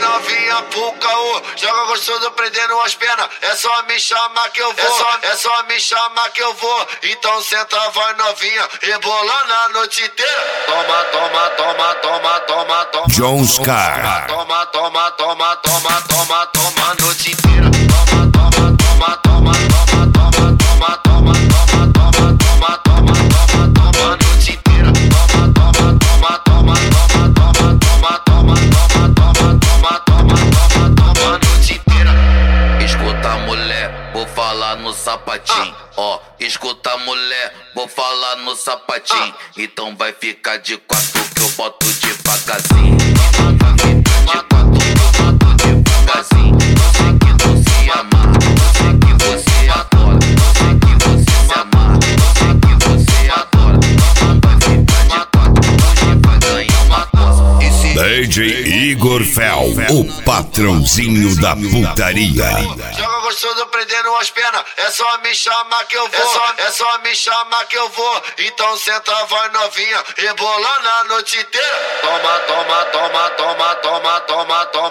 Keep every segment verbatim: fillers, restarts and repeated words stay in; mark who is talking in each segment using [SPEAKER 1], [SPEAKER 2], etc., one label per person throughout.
[SPEAKER 1] novinha pro caô, joga gostoso prendendo as pernas. É só me chamar que eu vou, é só, é só me chamar que eu vou. Então senta, vai novinha, rebolando a noite inteira. Toma, toma, toma, toma, toma, toma.
[SPEAKER 2] Jonescar.
[SPEAKER 1] Toma, toma, toma, toma, toma, toma a noite inteira. Toma, toma, toma, toma, toma, toma, toma, toma, toma, toma, toma, toma, toma, toma a noite inteira. Toma, toma, toma, toma, toma, toma, toma, toma, toma, toma, toma, toma, toma a noite inteira.
[SPEAKER 3] Escuta, mulher, vou falar no sapatinho. Ó, escuta, mulher, vou falar no sapatinho. Então vai ficar de quatro que eu boto devagarzinho. Então vai ficar de quatro que eu boto devagarzinho. Eu sei que não se amarra, eu sei que você adora. Eu sei que você se amarra, eu sei que você adora. Então vai ficar de quatro, hoje vai ganhar uma coisa.
[SPEAKER 2] D J Igor Fel, o patrãozinho da putaria.
[SPEAKER 1] Joga gostoso prendendo as pernas. É só me chamar que eu vou, é só, é só me chamar que eu vou. Então senta, vai novinha, rebolando a noite inteira. Toma, toma, toma, toma, toma, toma, toma.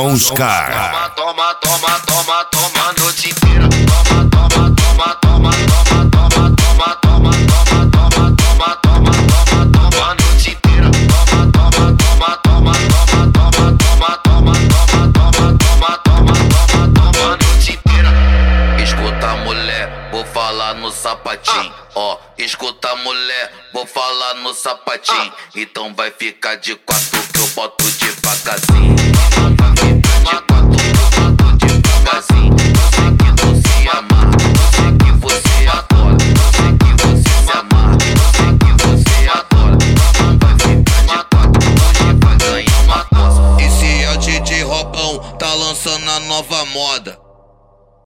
[SPEAKER 2] Jonescar.
[SPEAKER 1] Toma, toma, toma, toma, toma a noite inteira. Toma, toma, toma, toma, toma, toma, toma, toma, toma, toma, toma, toma, toma, toma a noite inteira. Toma, toma, toma, toma, toma, toma, toma, toma, toma, toma, toma, toma, toma a noite inteira.
[SPEAKER 3] Escuta, mulher, vou falar no sapatinho. Ó, escuta, mulher, vou falar no sapatinho. Então vai ficar de quatro que eu boto devagarzinho. Então vai ficar de quatro que eu boto devagarzinho. Eu sei que não se amarra, eu sei que você adora. Eu sei que você se amarra, eu sei que você adora. Então vai ficar de quatro, hoje vai ganhar uma coisa.
[SPEAKER 4] Esse é o D J Robão, tá lançando a nova moda.